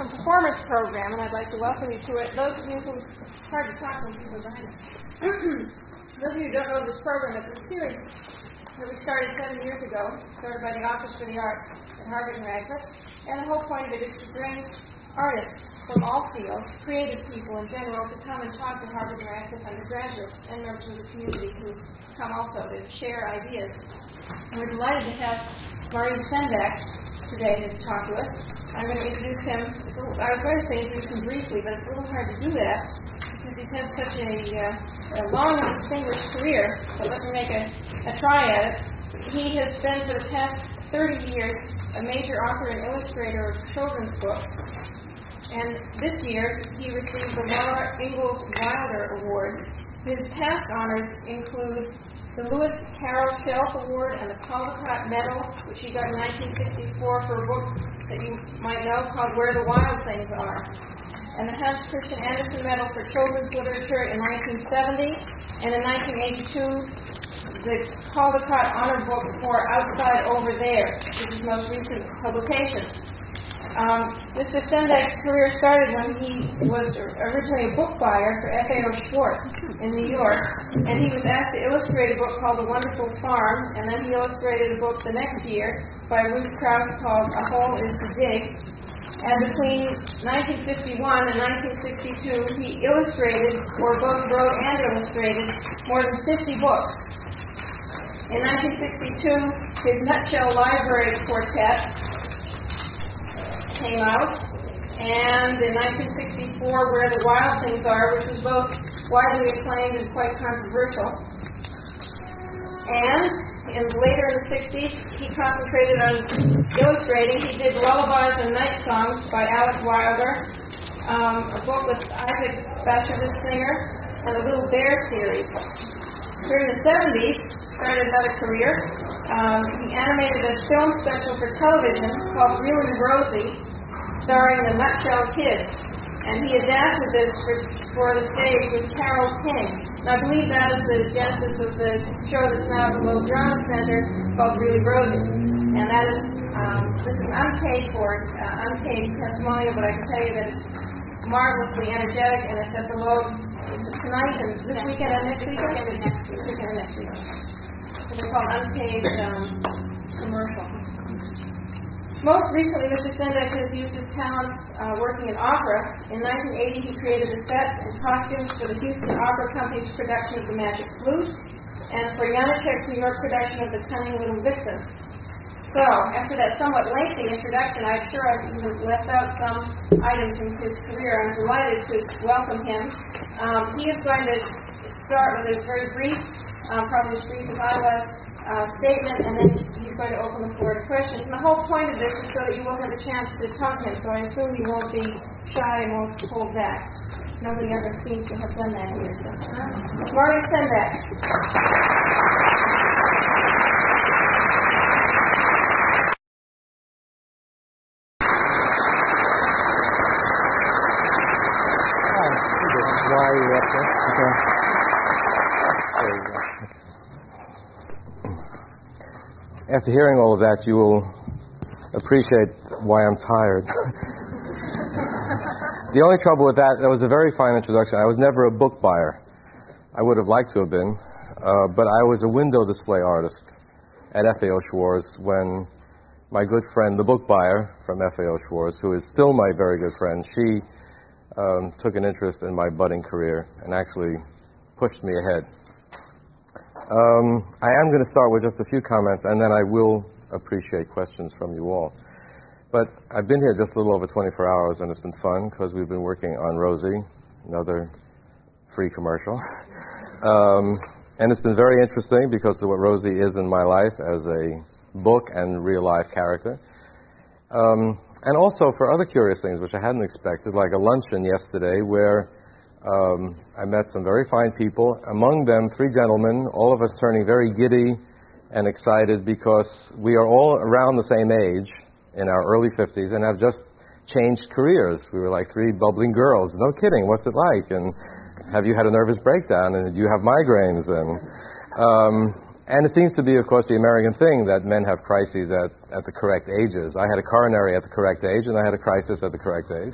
Awesome Performers program, and I'd like to welcome you to it. Those of you who, it's hard to talk when people are behind you. Those of you who don't know this program, it's a series that we started 7 years ago, started by the Office for the Arts at Harvard and Radcliffe, and the whole point of it is to bring artists from all fields, creative people in general, to come and talk to Harvard and Radcliffe undergraduates and members of the community who come also to share ideas. And we're delighted to have Maurice Sendak today to talk to us. I'm going to introduce him. I was going to say introduce him briefly, but it's a little hard to do that because he's had such a long and distinguished career. But let me make a try at it. He has been for the past 30 years a major author and illustrator of children's books. And this year he received the Laura Ingalls Wilder Award. His past honors include the Lewis Carroll Shelf Award and the Caldecott Medal, which he got in 1964 for a book that you might know called Where the Wild Things Are, and the Hans Christian Andersen Medal for Children's Literature in 1970, and in 1982, the Caldecott Honor Book for Outside Over There, which is his most recent publication. Mr. Sendak's career started when he was originally a book buyer for F.A.O. Schwartz in New York, and he was asked to illustrate a book called The Wonderful Farm, and then he illustrated a book the next year by Ruth Krauss called A Hole is to Dig. And between 1951 and 1962, he illustrated, or both wrote and illustrated, more than 50 books. In 1962, his Nutshell Library Quartet came out, and in 1964, Where the Wild Things Are, which was both widely acclaimed and quite controversial. And later in the 60s, he concentrated on illustrating. He did Lullabies and Night Songs by Alec Wilder, a book with Isaac Bashevis Singer, and the Little Bear series. During the 70s, started another career. He animated a film special for television called Really Rosie, starring the Nutshell Kids, and he adapted this for the stage with Carole King. And I believe that is the genesis of the show that's now at the Globe Drama Center called Really Rosie. And that is, this is unpaid testimonial, but I can tell you that it's marvelously energetic, and it's at the Globe tonight and this weekend and next weekend? This weekend and next weekend. So they're called unpaid commercial. Most recently, Mr. Sendak has used his talents working in opera. In 1980, he created the sets and costumes for the Houston Opera Company's production of The Magic Flute, and for Janacek's New York production of The Cunning Little Vixen. So, after that somewhat lengthy introduction, I'm sure I've even left out some items in his career. I'm delighted to welcome him. He is going to start with a very brief, probably as brief as I was, statement, and then he's going to open the floor to questions. And the whole point of this is so that you will have a chance to talk to him, so I assume you won't be shy and won't hold back. Nobody ever seems to have done that here. So, Maurice Sendak. Why are you up there? Okay. There you go. After hearing all of that, you will appreciate why I'm tired. The only trouble with that was a very fine introduction. I was never a book buyer. I would have liked to have been, but I was a window display artist at F.A.O. Schwarz when my good friend, the book buyer from F.A.O. Schwarz, who is still my very good friend, she took an interest in my budding career and actually pushed me ahead. I am going to start with just a few comments, and then I will appreciate questions from you all. But I've been here just a little over 24 hours, and it's been fun because we've been working on Rosie, another free commercial. And it's been very interesting because of what Rosie is in my life as a book and real-life character. And also for other curious things, which I hadn't expected, like a luncheon yesterday where I met some very fine people, among them 3 gentlemen, all of us turning very giddy and excited because we are all around the same age, in our early 50s, and have just changed careers. We were like 3 bubbling girls. No kidding, what's it like? And have you had a nervous breakdown? And do you have migraines? And And it seems to be, of course, the American thing that men have crises at the correct ages. I had a coronary at the correct age, and I had a crisis at the correct age.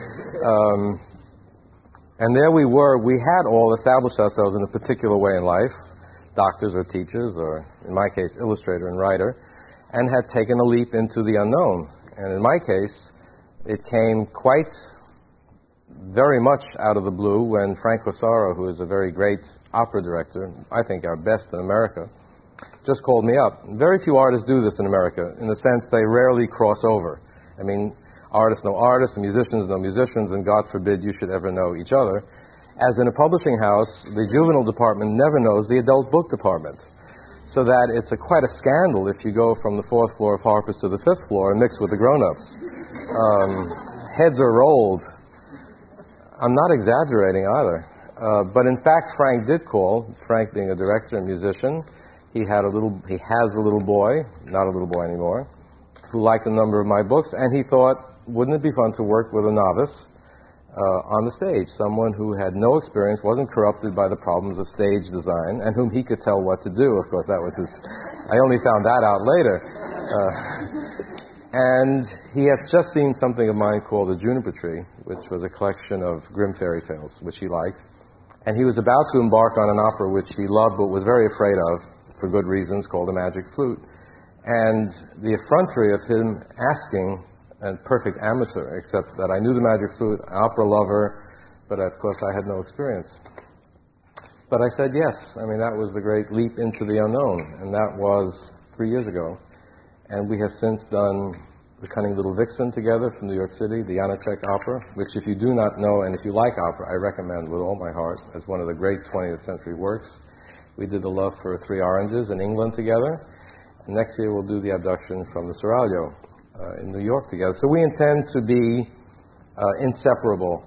And there we were. We had all established ourselves in a particular way in life, doctors or teachers, or in my case, illustrator and writer, and had taken a leap into the unknown. And in my case, it came quite very much out of the blue when Frank Corsaro, who is a very great opera director, I think our best in America, just called me up. Very few artists do this in America, in the sense they rarely cross over. I mean, artists know artists, and musicians know musicians, and God forbid you should ever know each other. As in a publishing house, the juvenile department never knows the adult book department. So that it's quite a scandal if you go from the 4th floor of Harper's to the 5th floor and mix with the grown-ups. Heads are rolled. I'm not exaggerating either. But in fact, Frank did call, Frank being a director and musician. He has a little boy, not a little boy anymore, who liked a number of my books, and he thought, wouldn't it be fun to work with a novice on the stage, someone who had no experience, wasn't corrupted by the problems of stage design, and whom he could tell what to do. Of course, that was his... I only found that out later. And he had just seen something of mine called The Juniper Tree, which was a collection of grim fairy tales, which he liked. And he was about to embark on an opera which he loved but was very afraid of, for good reasons, called The Magic Flute. And the effrontery of him asking, and perfect amateur, except that I knew the Magic Flute, opera lover, but of course I had no experience. But I said yes. I mean, that was the great leap into the unknown, and that was 3 years ago. And we have since done The Cunning Little Vixen together from New York City, the Janacek opera, which if you do not know, and if you like opera, I recommend with all my heart as one of the great 20th century works. We did The Love for Three Oranges in England together. And next year we'll do The Abduction from the Seraglio in New York together. So we intend to be inseparable.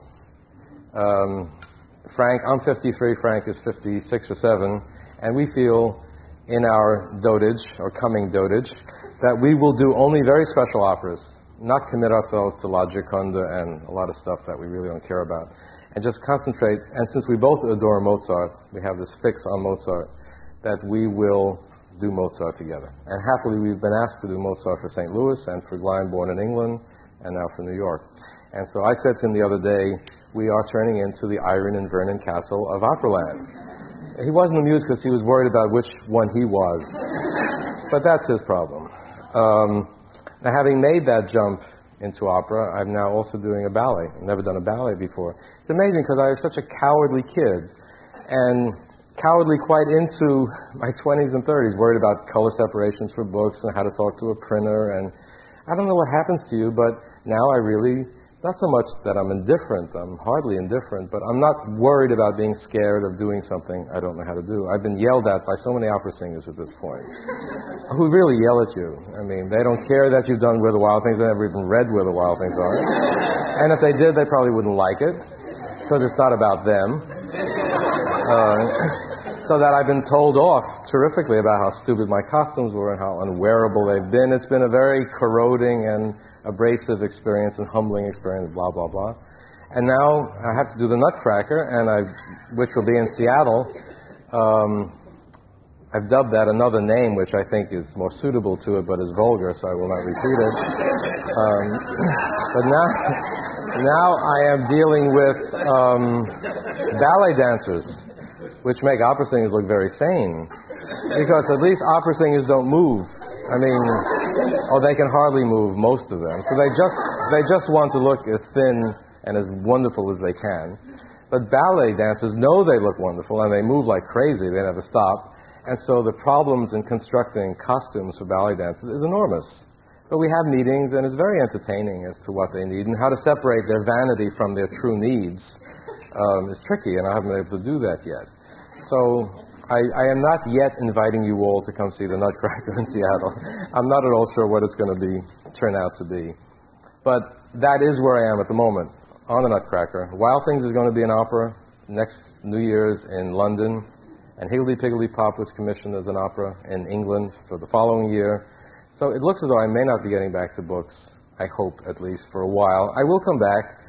Frank, I'm 53, Frank is 56 or 7, and we feel in our dotage, or coming dotage, that we will do only very special operas, not commit ourselves to La Gioconda and a lot of stuff that we really don't care about, and just concentrate. And since we both adore Mozart, we have this fix on Mozart, that we will do Mozart together. And happily, we've been asked to do Mozart for St. Louis and for Glyndebourne in England, and now for New York. And so I said to him the other day, we are turning into the Irene and Vernon Castle of Operaland. He wasn't amused because he was worried about which one he was. But that's his problem. Now, having made that jump into opera, I'm now also doing a ballet. I've never done a ballet before. It's amazing because I was such a cowardly kid, and cowardly quite into my 20s and 30s, worried about color separations for books and how to talk to a printer. And I don't know what happens to you, but now I really, not so much that I'm indifferent, I'm hardly indifferent, but I'm not worried about being scared of doing something I don't know how to do. I've been yelled at by so many opera singers at this point, who really yell at you. I mean, they don't care that you've done Where the Wild Things, they never even read Where the Wild Things Are. And if they did, they probably wouldn't like it, because it's not about them. So that I've been told off terrifically about how stupid my costumes were and how unwearable they've been. It's been a very corroding and abrasive experience and humbling experience, blah, blah, blah. And now I have to do the Nutcracker, which will be in Seattle. I've dubbed that another name, which I think is more suitable to it, but is vulgar, so I will not repeat it. But now I am dealing with ballet dancers, which make opera singers look very sane. Because at least opera singers don't move. I mean, they can hardly move, most of them. So they just want to look as thin and as wonderful as they can. But ballet dancers know they look wonderful, and they move like crazy. They never stop. And so the problems in constructing costumes for ballet dancers is enormous. But we have meetings, and it's very entertaining as to what they need, and how to separate their vanity from their true needs is tricky, and I haven't been able to do that yet. So I am not yet inviting you all to come see the Nutcracker in Seattle. I'm not at all sure what it's going to turn out to be. But that is where I am at the moment, on the Nutcracker. Wild Things is going to be an opera next New Year's in London, and Higgledy Piggledy Pop was commissioned as an opera in England for the following year. So it looks as though I may not be getting back to books, I hope at least, for a while. I will come back,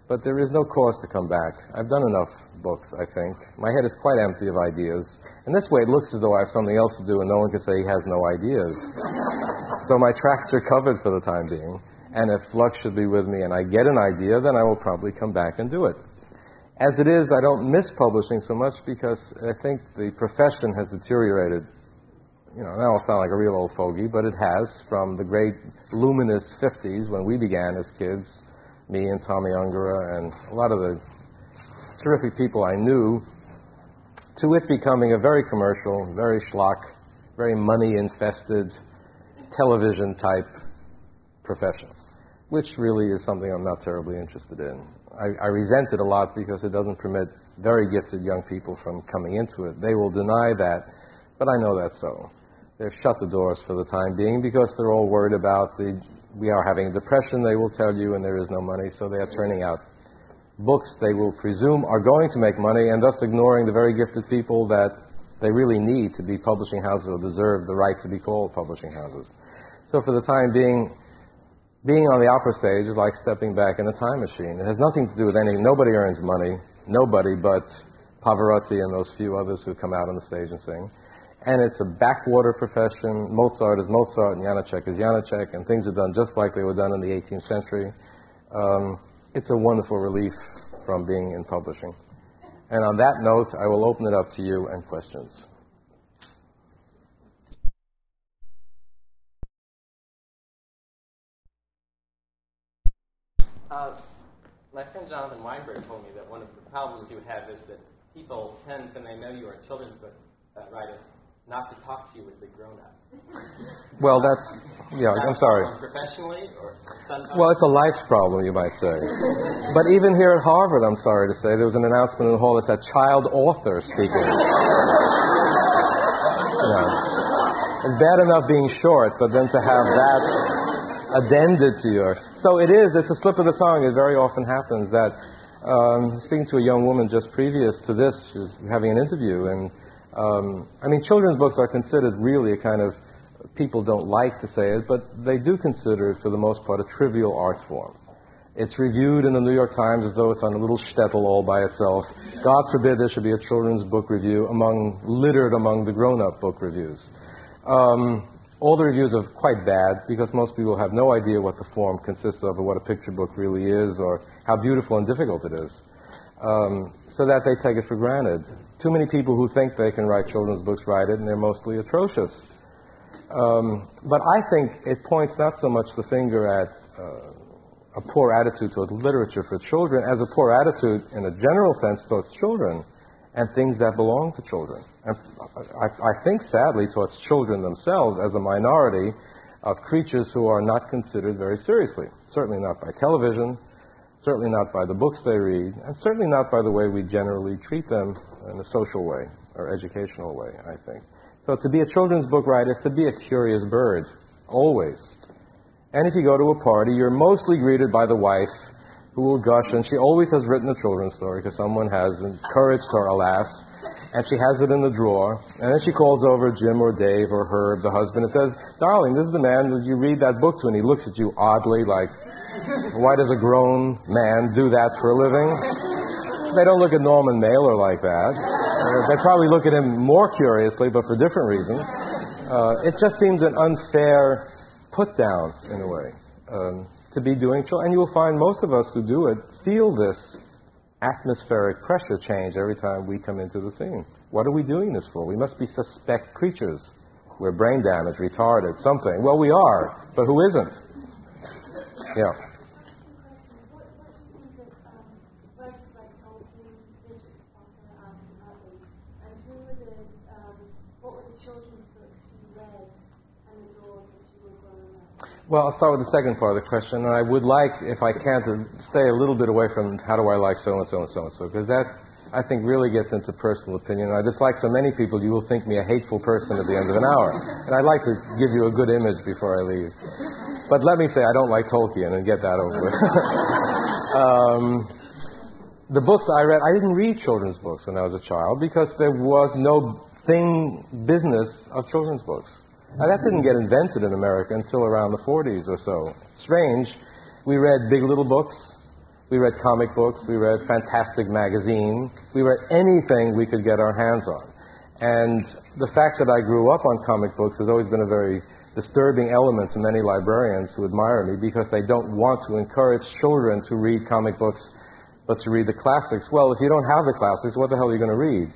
But there is no cause to come back. I've done enough books, I think. My head is quite empty of ideas. And this way it looks as though I have something else to do and no one can say he has no ideas. So my tracks are covered for the time being. And if luck should be with me and I get an idea, then I will probably come back and do it. As it is, I don't miss publishing so much because I think the profession has deteriorated. Now I'll sound like a real old fogey, but it has, from the great luminous 50s when we began as kids, me and Tommy Ungara and a lot of the terrific people I knew, to it becoming a very commercial, very schlock, very money-infested, television-type profession, which really is something I'm not terribly interested in. I resent it a lot because it doesn't permit very gifted young people from coming into it. They will deny that, but I know that's so. They've shut the doors for the time being because they're all worried about we are having a depression, they will tell you, and there is no money, so they are turning out books they will presume are going to make money and thus ignoring the very gifted people that they really need to be publishing houses or deserve the right to be called publishing houses. So for the time being on the opera stage is like stepping back in a time machine. It has nothing to do with anything. Nobody earns money. Nobody but Pavarotti and those few others who come out on the stage and sing. And it's a backwater profession. Mozart is Mozart and Janacek is Janacek, and things are done just like they were done in the 18th century. It's a wonderful relief from being in publishing. And on that note, I will open it up to you and questions. My friend Jonathan Weinberg told me that one of the problems you have is that people tend, when they know you are a children's book writer, not to talk to you as they grown up. Well, I'm sorry. Professionally or sometimes? Well, it's a life's problem, you might say. But even here at Harvard, I'm sorry to say, there was an announcement in the hall that said child author speaking. It's bad enough being short, but then to have that addended to your... So it's a slip of the tongue. It very often happens that, speaking to a young woman just previous to this, she was having an interview, and children's books are considered really a kind of, people don't like to say it, but they do consider it for the most part a trivial art form. It's reviewed in the New York Times as though it's on a little shtetl all by itself. God forbid there should be a children's book review littered among the grown-up book reviews. All the reviews are quite bad because most people have no idea what the form consists of or what a picture book really is or how beautiful and difficult it is. So that they take it for granted. Too many people who think they can write children's books write it, and they're mostly atrocious. But I think it points not so much the finger at a poor attitude towards literature for children as a poor attitude in a general sense towards children and things that belong to children. And I think, sadly, towards children themselves as a minority of creatures who are not considered very seriously. Certainly not by television, certainly not by the books they read, and certainly not by the way we generally treat them in a social way or educational way, I think. So to be a children's book writer is to be a curious bird, always. And if you go to a party, you're mostly greeted by the wife who will gush, and she always has written a children's story because someone has encouraged her, alas, and she has it in the drawer. And then she calls over Jim or Dave or Herb, the husband, and says, "Darling, this is the man that you read that book to," and he looks at you oddly like, "Why does a grown man do that for a living?" They don't look at Norman Mailer like that. They probably look at him more curiously, but for different reasons. It just seems an unfair put-down, in a way, to be doing. And you will find most of us who do it feel this atmospheric pressure change every time we come into the scene. What are we doing this for? We must be suspect creatures. We're brain damaged, retarded, something. Well, we are, but who isn't? Yeah. Well, I'll start with the second part of the question, and I would like, if I can, to stay a little bit away from how do I like so-and-so and so-and-so, because that, I think, really gets into personal opinion. I dislike so many people, you will think me a hateful person at the end of an hour. And I'd like to give you a good image before I leave. But let me say, I don't like Tolkien, and get that over with. The books I read, I didn't read children's books when I was a child, because there was no business of children's books. Now, that didn't get invented in America until around the 40s or so. Strange. We read big little books. We read comic books, we read Fantastic Magazine, we read anything we could get our hands on. And the fact that I grew up on comic books has always been a very disturbing element to many librarians who admire me, because they don't want to encourage children to read comic books, but to read the classics. Well, if you don't have the classics, what the hell are you going to read?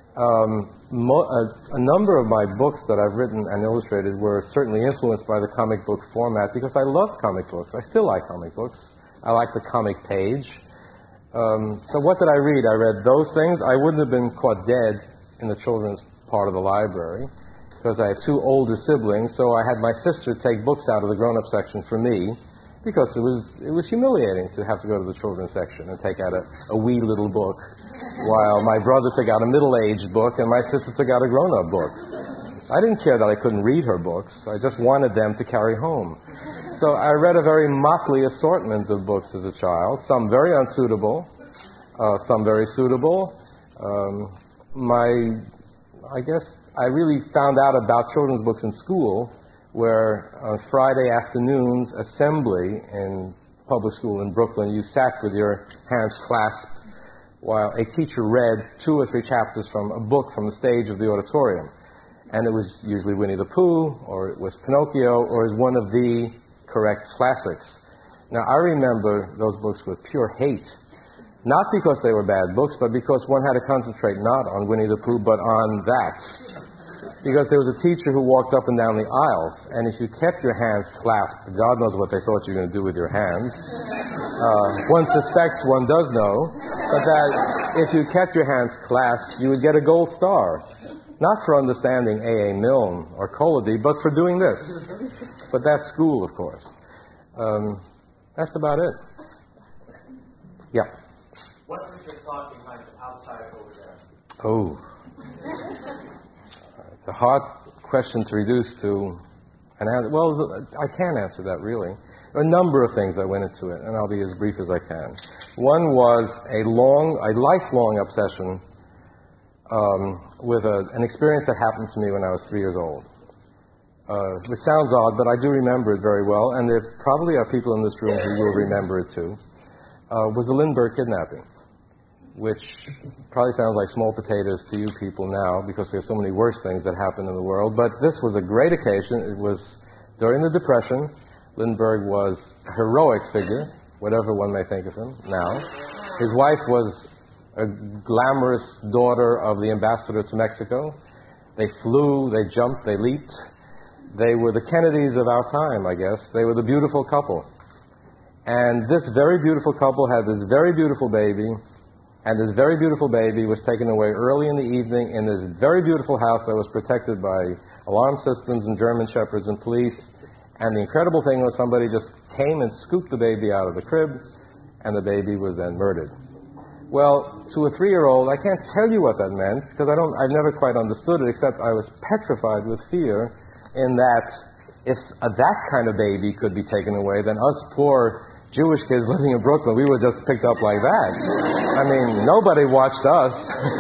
A number of my books that I've written and illustrated were certainly influenced by the comic book format, because I love comic books. I still like comic books. I like the comic page. So what did I read? I read those things. I wouldn't have been caught dead in the children's part of the library, because I had two older siblings, so I had my sister take books out of the grown-up section for me, because it was humiliating to have to go to the children's section and take out a wee little book, while my brother took out a middle-aged book and my sister took out a grown-up book. I didn't care that I couldn't read her books. I just wanted them to carry home. So I read a very motley assortment of books as a child, some very unsuitable, some very suitable. I guess I really found out about children's books in school, where on Friday afternoons assembly in public school in Brooklyn, you sat with your hands clasped while a teacher read 2 or 3 chapters from a book from the stage of the auditorium. And it was usually Winnie the Pooh, or it was Pinocchio, or it was one of the correct classics. Now, I remember those books with pure hate. Not because they were bad books, but because one had to concentrate not on Winnie the Pooh, but on that. Because there was a teacher who walked up and down the aisles, and if you kept your hands clasped, God knows what they thought you were going to do with your hands. One suspects, one does know, but that if you kept your hands clasped, you would get a gold star. Not for understanding A.A. Milne or Colody, but for doing this. But that's school, of course. That's about it. Yeah. What was your thought behind the outside over there? Oh. It's a hard question to reduce to an answer. Well, I can't answer that, really. There are a number of things that went into it, and I'll be as brief as I can. One was a lifelong obsession with an experience that happened to me when I was 3 years old. Which sounds odd, but I do remember it very well, and there probably are people in this room who will remember it too. Was the Lindbergh kidnapping, which probably sounds like small potatoes to you people now, because we have so many worse things that happened in the world. But this was a great occasion. It was during the Depression. Lindbergh was a heroic figure, whatever one may think of him now. His wife was a glamorous daughter of the ambassador to Mexico. They flew, they jumped, they leaped. They were the Kennedys of our time, I guess. They were the beautiful couple. And this very beautiful couple had this very beautiful baby, and this very beautiful baby was taken away early in the evening in this very beautiful house that was protected by alarm systems and German shepherds and police. And the incredible thing was somebody just came and scooped the baby out of the crib, and the baby was then murdered. Well, to a 3-year-old, I can't tell you what that meant, because I've never quite understood it, except I was petrified with fear in that if that kind of baby could be taken away, then us poor Jewish kids living in Brooklyn, we were just picked up like that. I mean, nobody watched us.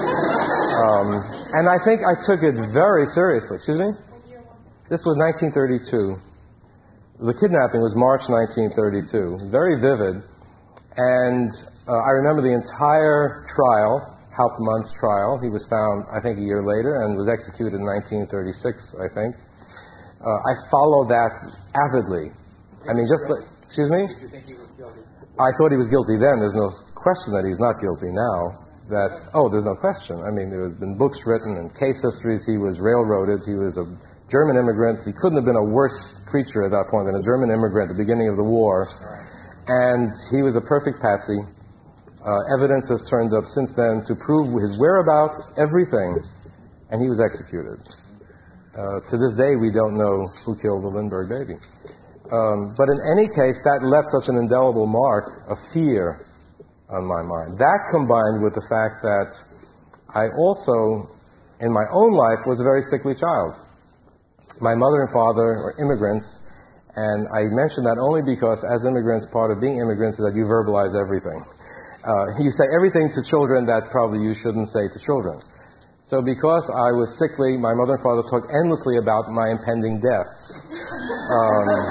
And I think I took it very seriously. Excuse me? This was 1932. The kidnapping was March 1932. Very vivid. And I remember the entire trial, Hauptmann's trial. He was found, I think, a year later and was executed in 1936, I think. I followed that avidly. I mean, just like... Excuse me? Did you think he was guilty? I thought he was guilty then. There's no question that he's not guilty now. There's no question. I mean, there have been books written and case histories. He was railroaded. He was a German immigrant. He couldn't have been a worse creature at that point than a German immigrant at the beginning of the war. And he was a perfect patsy. Evidence has turned up since then to prove his whereabouts, everything, and he was executed. To this day, we don't know who killed the Lindbergh baby. But in any case, that left such an indelible mark of fear on my mind. That combined with the fact that I also, in my own life, was a very sickly child. My mother and father were immigrants, and I mention that only because, as immigrants, part of being immigrants is that you verbalize everything. You say everything to children that probably you shouldn't say to children. So because I was sickly, my mother and father talked endlessly about my impending death.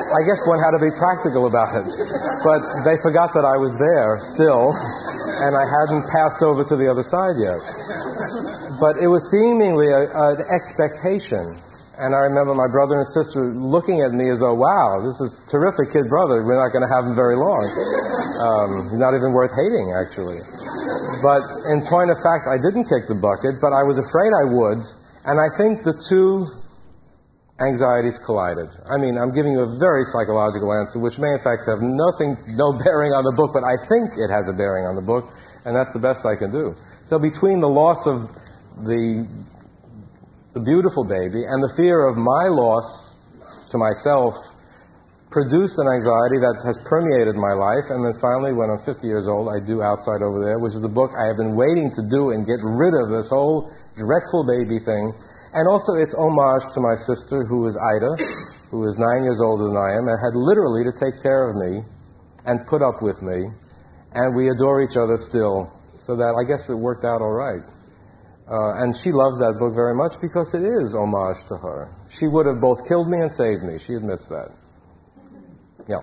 I guess one had to be practical about it. But they forgot that I was there still, and I hadn't passed over to the other side yet. But it was seemingly an expectation. And I remember my brother and sister looking at me as though, wow, this is terrific kid brother. We're not going to have him very long. He's not even worth hating, actually. But in point of fact, I didn't kick the bucket, but I was afraid I would. And I think the two anxieties collided. I mean, I'm giving you a very psychological answer, which may in fact have no bearing on the book, but I think it has a bearing on the book, and that's the best I can do. So between the loss of the beautiful baby and the fear of my loss to myself produced an anxiety that has permeated my life, and then finally when I'm 50 years old I do Outside Over There, which is the book I have been waiting to do and get rid of this whole dreadful baby thing. And also it's homage to my sister, who is Ida, who is 9 years older than I am, and had literally to take care of me and put up with me, and we adore each other still, so that I guess it worked out all right. And she loves that book very much because it is homage to her. She would have both killed me and saved me. She admits that. Yeah.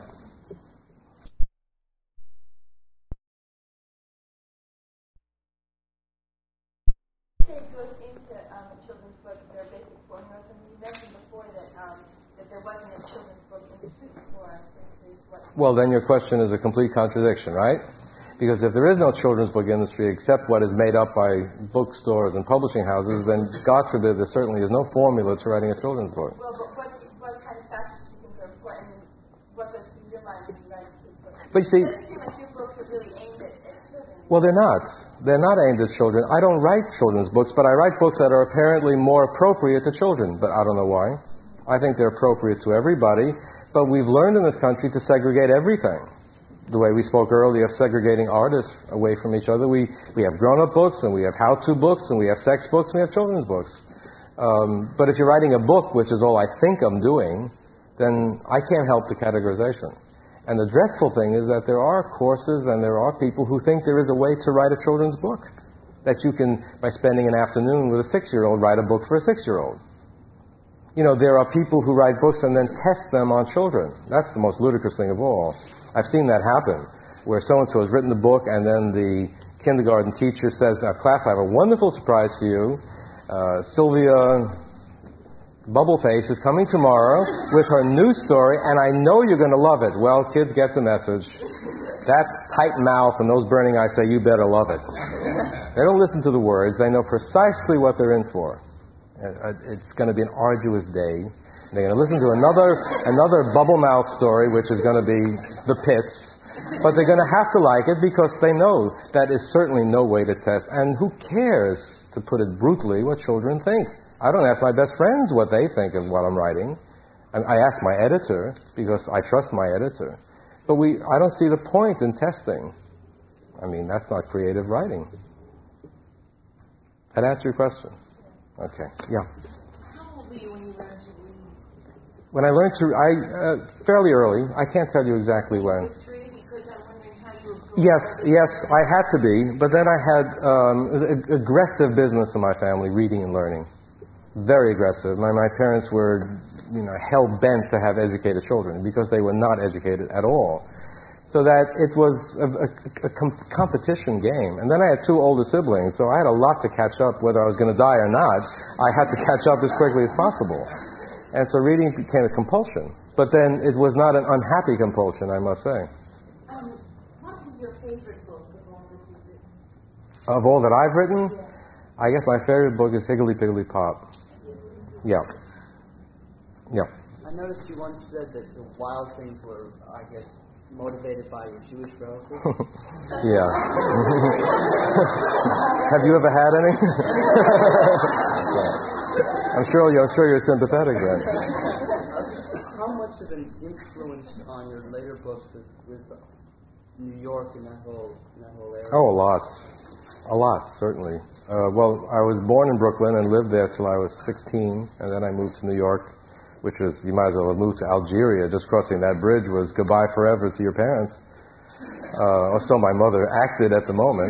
It goes into a children's book, their basic formula. And you mentioned before that there wasn't a children's book industry before. Well, then your question is a complete contradiction, right? Because if there is no children's book industry except what is made up by bookstores and publishing houses, then God forbid there certainly is no formula to writing a children's book. Well, but what kind of factors do you think are important, and what goes through your mind when you write a kid's book? But you see, it doesn't seem like your books are really aimed at children. well, they're not. They're not aimed at children. I don't write children's books, but I write books that are apparently more appropriate to children, but I don't know why. I think they're appropriate to everybody, but we've learned in this country to segregate everything. The way we spoke earlier of segregating artists away from each other. We have grown-up books, and we have how-to books, and we have sex books, and we have children's books. But if you're writing a book, which is all I think I'm doing, then I can't help the categorization. And the dreadful thing is that there are courses and there are people who think there is a way to write a children's book. That you can, by spending an afternoon with a 6-year-old, write a book for a 6-year-old. You know, there are people who write books and then test them on children. That's the most ludicrous thing of all. I've seen that happen, where so-and-so has written the book and then the kindergarten teacher says, now class, I have a wonderful surprise for you. Sylvia Bubbleface is coming tomorrow with her new story, and I know you're going to love it. Well, kids get the message. That tight mouth and those burning eyes say, you better love it. They don't listen to the words. They know precisely what they're in for. It's going to be an arduous day. They're going to listen to another bubble mouth story, which is going to be the pits. But they're going to have to like it because they know that is certainly no way to test. And who cares, to put it brutally, what children think? I don't ask my best friends what they think of what I'm writing. I ask my editor because I trust my editor. But I don't see the point in testing. I mean, that's not creative writing. That answer your question? Okay. Yeah. How old were you when you learned to read? When I learned to, fairly early. I can't tell you exactly when. Because I'm wondering how you absorbed. Yes, I had to be. But then I had aggressive business in my family, reading and learning. Very aggressive. My parents were, hell-bent to have educated children because they were not educated at all. So that it was a competition game. And then I had 2 older siblings, so I had a lot to catch up. Whether I was going to die or not, I had to catch up as quickly as possible. And so reading became a compulsion. But then it was not an unhappy compulsion, I must say. What is your favorite book of all that you've written? Of all that I've written, Yeah. I guess my favorite book is Higgly Piggly Pop. Yeah. I noticed you once said that the wild things were, I guess, motivated by your Jewish relatives. Yeah. Have you ever had any? Yeah. I'm sure you're sympathetic then. How much of an influence on your later books with New York and that whole area? Oh, a lot, certainly. Well, I was born in Brooklyn and lived there till I was 16, and then I moved to New York, which was, you might as well have moved to Algeria. Just crossing that bridge was goodbye forever to your parents. Or so my mother acted at the moment.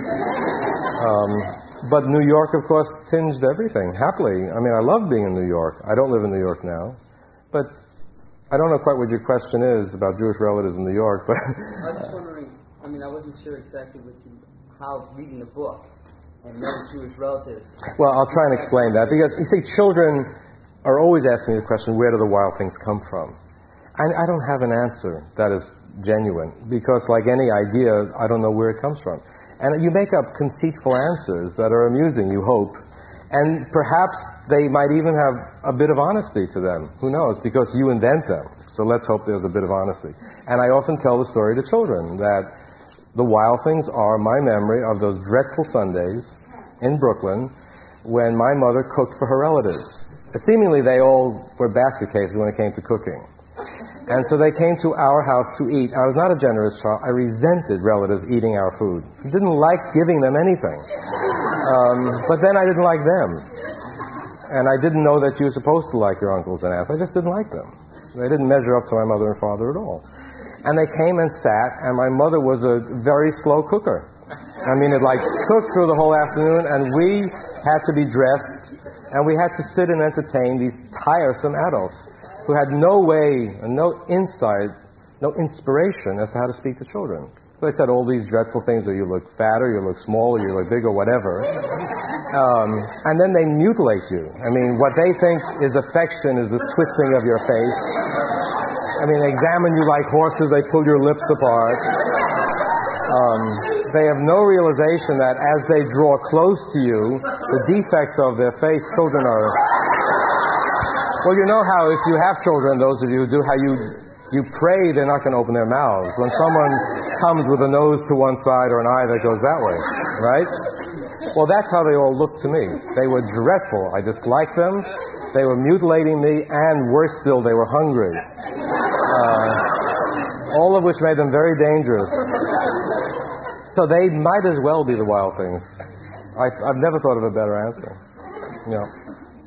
But New York, of course, tinged everything, happily. I mean, I love being in New York. I don't live in New York now. But I don't know quite what your question is about Jewish relatives in New York, but I was just wondering, I mean, I wasn't sure exactly how reading the books and knowing Jewish relatives. well, I'll try and explain that, because you see, children are always asking me the question, where do the wild things come from? And I don't have an answer that is genuine, because like any idea, I don't know where it comes from. And you make up conceitful answers that are amusing, you hope, and perhaps they might even have a bit of honesty to them. Who knows? Because you invent them. So let's hope there's a bit of honesty. And I often tell the story to children that the wild things are my memory of those dreadful Sundays in Brooklyn when my mother cooked for her relatives. Seemingly they all were basket cases when it came to cooking. And so they came to our house to eat. I was not a generous child. I resented relatives eating our food. I didn't like giving them anything. But then I didn't like them. And I didn't know that you were supposed to like your uncles and aunts. I just didn't like them. They didn't measure up to my mother and father at all. And they came and sat, and my mother was a very slow cooker. I mean, it took through the whole afternoon, and we had to be dressed, and we had to sit and entertain these tiresome adults who had no way and no insight, no inspiration as to how to speak to children. So they said all these dreadful things, or you look fatter, you look small, or you look big, or whatever. And then they mutilate you. I mean, what they think is affection is the twisting of your face. I mean, they examine you like horses, they pull your lips apart. They have no realization that as they draw close to you, the defects of their face, children are... Well, you know how if you have children, those of you who do, how you pray they're not going to open their mouths. When someone comes with a nose to one side or an eye that goes that way, right? Well, that's how they all looked to me. They were dreadful. I disliked them. They were mutilating me, and worse still, they were hungry. All of which made them very dangerous. So they might as well be the wild things. I've never thought of a better answer. You know.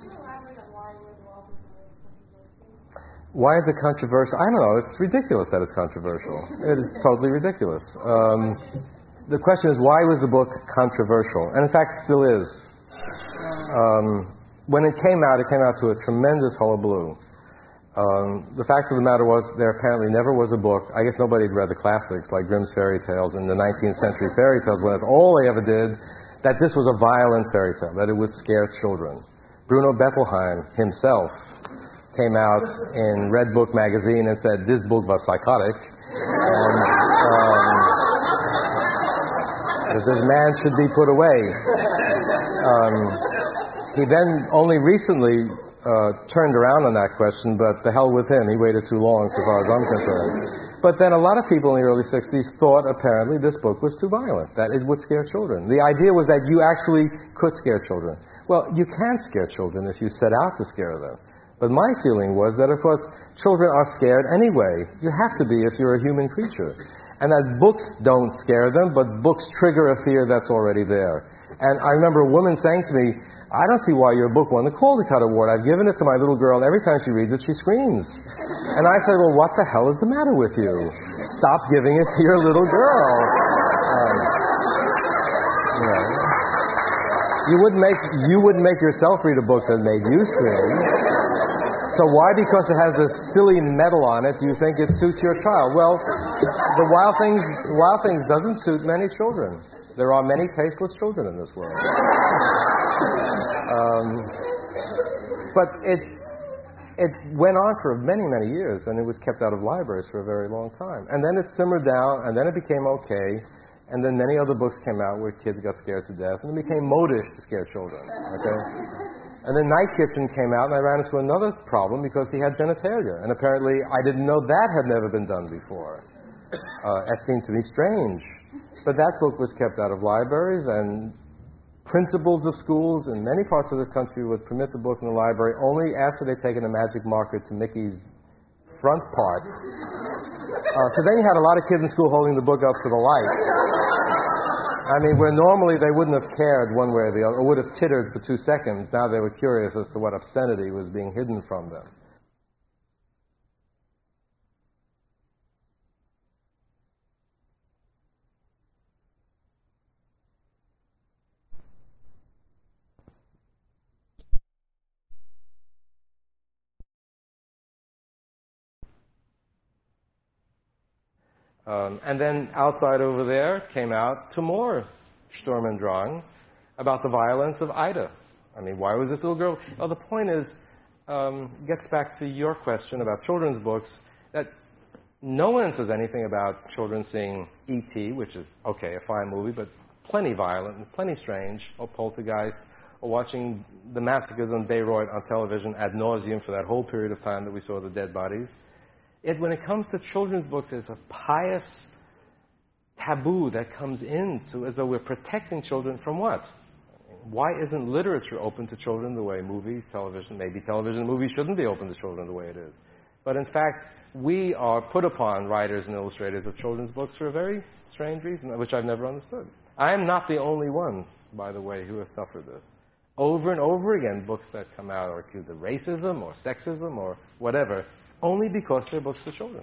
Why is it controversial? I don't know. It's ridiculous that it's controversial. It is totally ridiculous. The question is, why was the book controversial? And in fact, it still is. When it came out to a tremendous hullabaloo. The fact of the matter was, there apparently never was a book. I guess nobody had read the classics like Grimm's fairy tales and the 19th century fairy tales, when that's all they ever did, that this was a violent fairy tale, that it would scare children. Bruno Bettelheim himself came out in Red Book magazine and said this book was psychotic, and that this man should be put away. He then only recently turned around on that question, but the hell with him, he waited too long so far as I'm concerned. But then a lot of people in the early 60s thought apparently this book was too violent, that it would scare children. The idea was that you actually could scare children. Well, you can't scare children if you set out to scare them. But my feeling was that, of course, children are scared anyway. You have to be if you're a human creature. And that books don't scare them, but books trigger a fear that's already there. And I remember a woman saying to me, I don't see why your book won the Caldecott Award. I've given it to my little girl. Every time she reads it, she screams. And I said, well, what the hell is the matter with you? Stop giving it to your little girl. You wouldn't make yourself read a book that made you scream. So why, because it has this silly metal on it, do you think it suits your child? Well, the Wild Things doesn't suit many children. There are many tasteless children in this world. But it went on for many, many years, and it was kept out of libraries for a very long time. And then it simmered down, and then it became okay, and then many other books came out where kids got scared to death, and it became modish to scare children. Okay? And then Night Kitchen came out, and I ran into another problem because he had genitalia. And apparently, I didn't know that had never been done before. That seemed to me strange. But that book was kept out of libraries, and principals of schools in many parts of this country would permit the book in the library only after they'd taken a magic marker to Mickey's front part. So then you had a lot of kids in school holding the book up to the light. I mean, where normally they wouldn't have cared one way or the other, or would have tittered for 2 seconds, now they were curious as to what obscenity was being hidden from them. And then outside over there came out to more Sturm und Drang about the violence of Ida. I mean, why was this little girl? Well, the point is, gets back to your question about children's books, that no one says anything about children seeing E.T., which is, okay, a fine movie, but plenty violent and plenty strange, or Poltergeist, or watching the massacres on Bayreuth on television ad nauseum for that whole period of time that we saw the dead bodies. When it comes to children's books, there's a pious taboo that comes into as though we're protecting children from what? Why isn't literature open to children the way movies, television, maybe television and movies shouldn't be open to children the way it is? But in fact, we are put upon writers and illustrators of children's books for a very strange reason, which I've never understood. I am not the only one, by the way, who has suffered this. Over and over again, books that come out are accused of racism or sexism or whatever, only because they're books for children.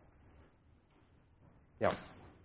Yeah.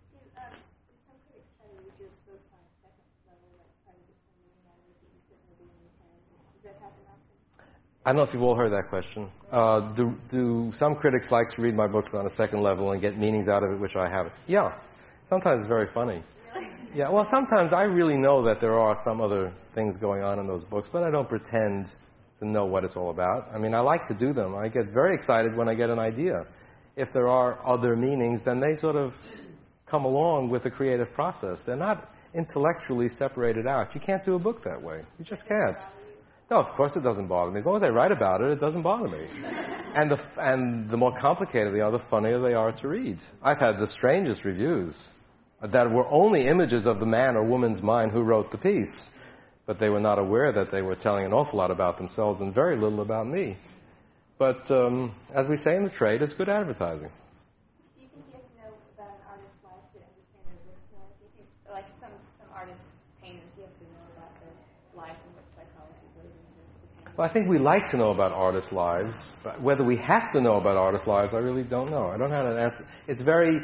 I don't know if you've all heard that question. Do some critics like to read my books on a second level and get meanings out of it, which I haven't? Yeah. Sometimes it's very funny. Yeah, well, sometimes I really know that there are some other things going on in those books, but I don't pretend to know what it's all about. I mean, I like to do them. I get very excited when I get an idea. If there are other meanings, then they sort of come along with the creative process. They're not intellectually separated out. You can't do a book that way. You just can't. No, of course it doesn't bother me. As long as I write about it, it doesn't bother me. And the more complicated they are, the funnier they are to read. I've had the strangest reviews that were only images of the man or woman's mind who wrote the piece, but they were not aware that they were telling an awful lot about themselves and very little about me. But as we say in the trade, it's good advertising. Do you think you have to know about an artist's life to understand their work more? Do you think, like some artists, painters, you have to know about their life and what psychology goes into the painting? Well, I think we like to know about artists' lives. But whether we have to know about artists' lives, I really don't know. I don't know how to answer. It's very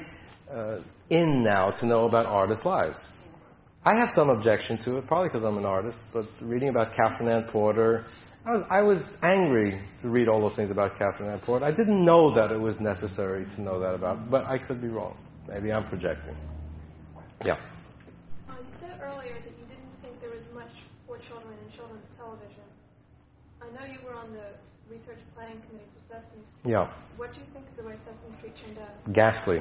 in now to know about artists' lives. I have some objection to it, probably because I'm an artist, but reading about Catherine Ann Porter, I was angry to read all those things about Catherine Ann Porter. I didn't know that it was necessary to know that about, but I could be wrong. Maybe I'm projecting. Yeah. You said earlier that you didn't think there was much for children in children's television. I know you were on the research planning committee for Sesame Street. Yeah. What do you think of the way Sesame Street turned out? Ghastly.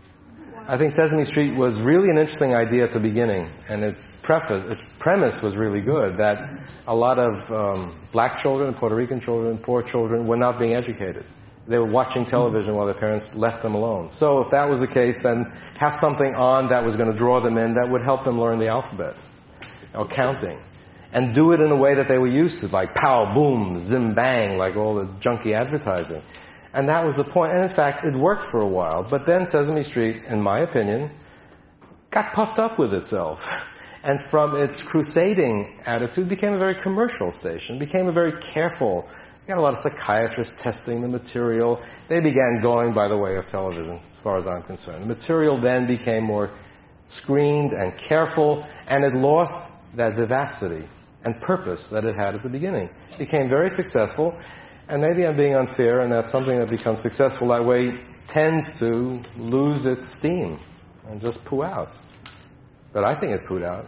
I think Sesame Street was really an interesting idea at the beginning, and its premise was really good, that a lot of black children, Puerto Rican children, poor children were not being educated. They were watching television while their parents left them alone. So if that was the case, then have something on that was going to draw them in that would help them learn the alphabet, or counting. And do it in a way that they were used to, like pow, boom, zim, bang, like all the junky advertising. And that was the point. And in fact, it worked for a while. But then Sesame Street, in my opinion, got puffed up with itself. And from its crusading attitude, became a very commercial station, became a very careful. You got a lot of psychiatrists testing the material. They began going by the way of television, as far as I'm concerned. The material then became more screened and careful, and it lost that vivacity and purpose that it had at the beginning. It became very successful. And maybe I'm being unfair, and that something that becomes successful that way tends to lose its steam and just poo out. But I think it pooed out.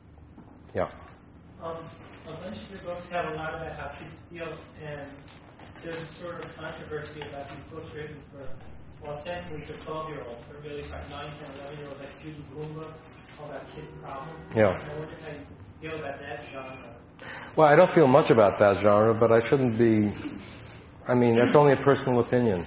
Yeah. A bunch of your books have a lot about how kids feel, and there's a sort of controversy about these books written for ostensibly for 12-year-olds, but really for 9, 10, 11-year-olds, like Judy Bloomberg, all about kid problems. Yeah. I wonder how you feel about that genre. Well, I don't feel much about that genre, but I shouldn't be... I mean, that's only a personal opinion.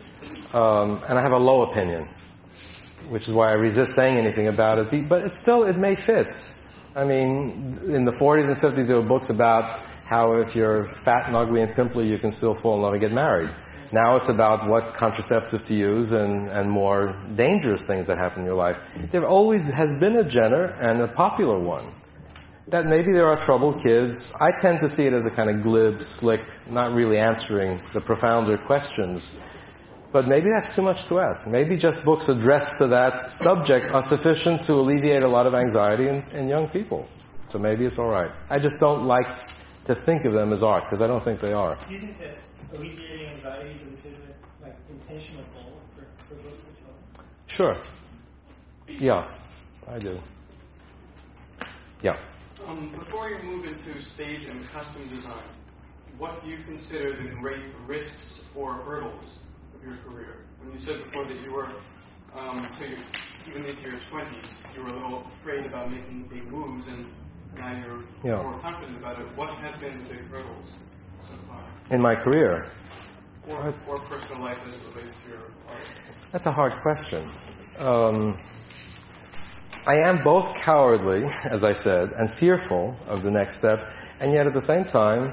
And I have a low opinion, which is why I resist saying anything about it. But it may fit. I mean, in the 40s and 50s, there were books about how if you're fat and ugly and pimply, you can still fall in love and get married. Now it's about what contraceptive to use and more dangerous things that happen in your life. There always has been a genre, and a popular one, that maybe there are troubled kids. I tend to see it as a kind of glib, slick, not really answering the profounder questions. But maybe that's too much to ask. Maybe just books addressed to that subject are sufficient to alleviate a lot of anxiety in young people. So maybe it's all right. I just don't like to think of them as art, because I don't think they are. Do you think that alleviating anxiety is a like intentional goal for books for children? Sure. Yeah, I do. Yeah. Before you move into stage and costume design, what do you consider the great risks or hurdles of your career? When you said before that you were, even into your 20s, you were a little afraid about making big moves, and now you're more confident about it. What have been the big hurdles so far? In my career? Or personal life as it relates to your art? That's a hard question. I am both cowardly, as I said, and fearful of the next step, and yet at the same time,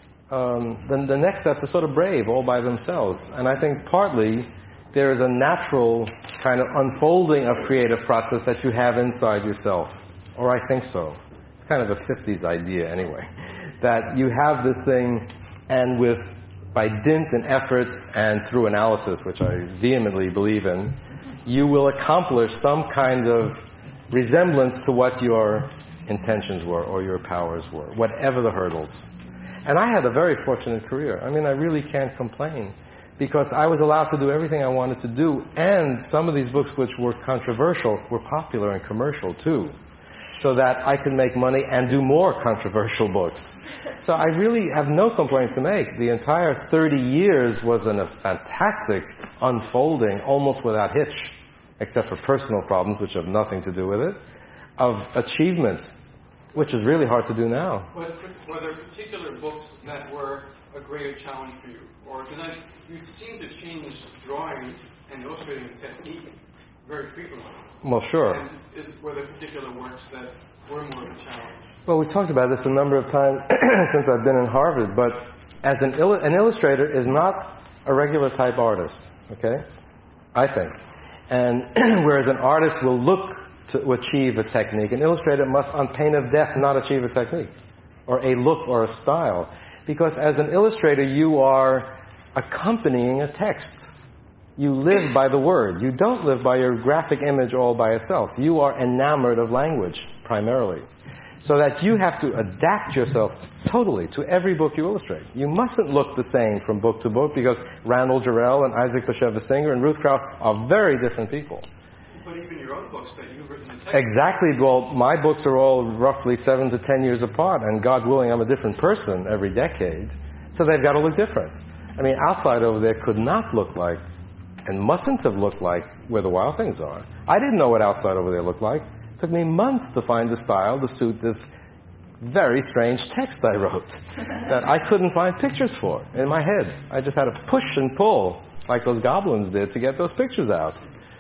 the next steps are sort of brave all by themselves. And I think partly there is a natural kind of unfolding of creative process that you have inside yourself. Or I think so. It's kind of a 50s idea anyway. That you have this thing, and by dint and effort and through analysis, which I vehemently believe in, you will accomplish some kind of resemblance to what your intentions were or your powers were, whatever the hurdles. And I had a very fortunate career. I mean, I really can't complain, because I was allowed to do everything I wanted to do, and some of these books which were controversial were popular and commercial too, so that I could make money and do more controversial books. So I really have no complaints to make. The entire 30 years was a fantastic unfolding, almost without hitch, except for personal problems which have nothing to do with it, of achievements, which is really hard to do now. Were there particular books that were a greater challenge for you? Or because you seem to change drawing and illustrating technique very frequently. Well, sure. And were there particular works that were more of a challenge? Well, we talked about this a number of times since I've been in Harvard, but as an illustrator is not a regular type artist, okay? I think. And whereas an artist will look to achieve a technique, an illustrator must, on pain of death, not achieve a technique, or a look or a style. Because as an illustrator, you are accompanying a text. You live by the word. You don't live by your graphic image all by itself. You are enamored of language, primarily. So that you have to adapt yourself totally to every book you illustrate. You mustn't look the same from book to book, because Randall Jarrell and Isaac Bashevis Singer and Ruth Krauss are very different people. But even your own books that you've written the text. Exactly. Well, my books are all roughly 7 to 10 years apart, and God willing, I'm a different person every decade. So they've got to look different. I mean, Outside Over There could not look like, and mustn't have looked like, Where the Wild Things Are. I didn't know what Outside Over There looked like. It took me months to find the style to suit this very strange text I wrote that I couldn't find pictures for in my head. I just had to push and pull like those goblins did to get those pictures out.